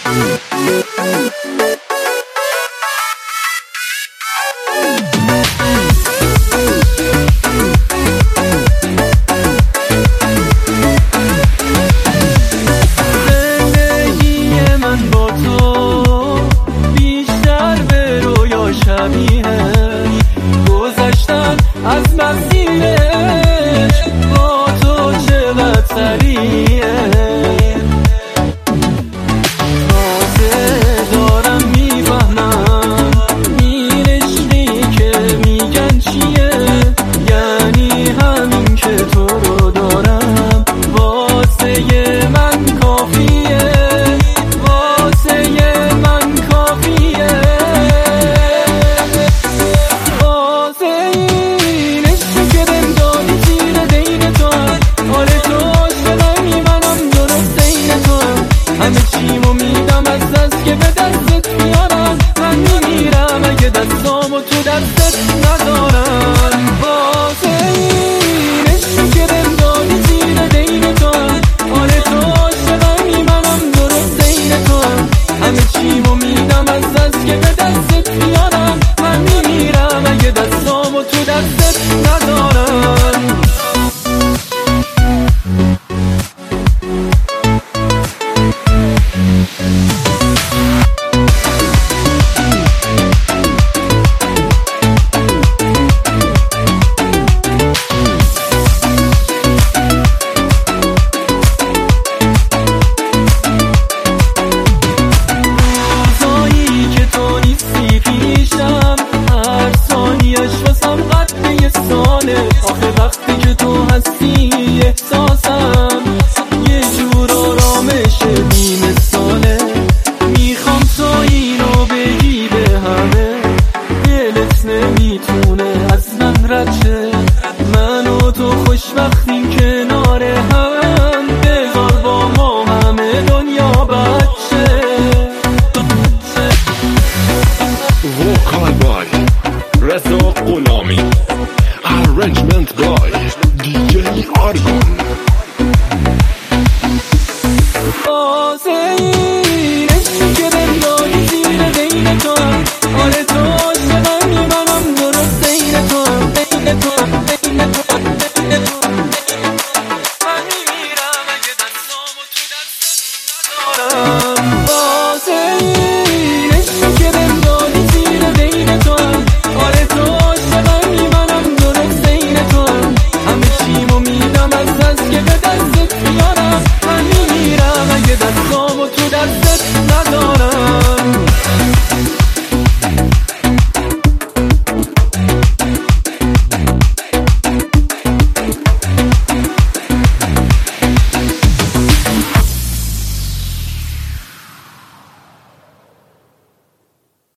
گذشتن از مسیرش با تو چقدر سریعه. تازه دارم میفهمم این عشقی که میگن چیه، یعنی همین که تو رو دارم واسه من کافیه، واسه من کافیه. همه چیمو میدم از دست که به دستت میارم، من میمیرم اگه دستامو تو دستت ندارم. واسه این عشقی که بهم دادی زیر دین تو، آره تو عاشقمی منم درست عین تو. همه چیمو میدم از دست که به دستت میارم، من میمیرم اگه دستامو تو دستت ندارم. آخه وقتی که تو هستی احساسم یه جور آرامش بی‌مثاله. میخوام تا اینو بگی به همه، دلت نمیتونه از من رد شه. من و تو خوشبختیم کنار هم، بذار با ما همه دنیا بچه. وکال بای رضا غلامی، arrangement by DJ Argon. Oh, say